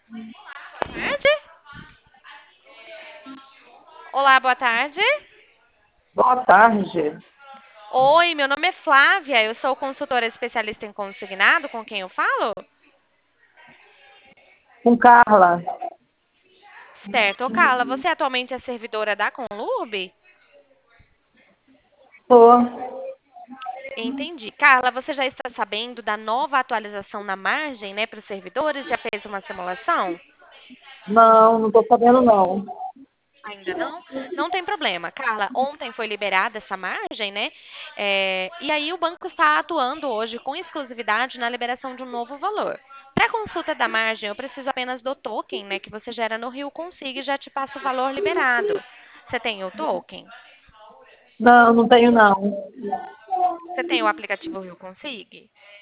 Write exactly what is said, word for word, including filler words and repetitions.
Tarde? Olá, boa tarde. Boa tarde, Oi, meu nome é Flávia, eu sou consultora especialista em consignado, com quem eu falo? com Carla. Certo. Ô, Carla, você atualmente é servidora da Conlurb? Tô. Entendi. Carla, você já está sabendo da nova atualização na margem, né, para os servidores? Já fez uma simulação? Não, não estou sabendo não. Ainda não? Não tem problema. Carla, ontem foi liberada essa margem, né? É, e aí o banco está atuando hoje com exclusividade na liberação de um novo valor. Para a consulta da margem, eu preciso apenas do token, né, que você gera no Rio Consigo e já te passa o valor liberado. Você tem o token? Não, não tenho não. Você tem o aplicativo Rio Consigo?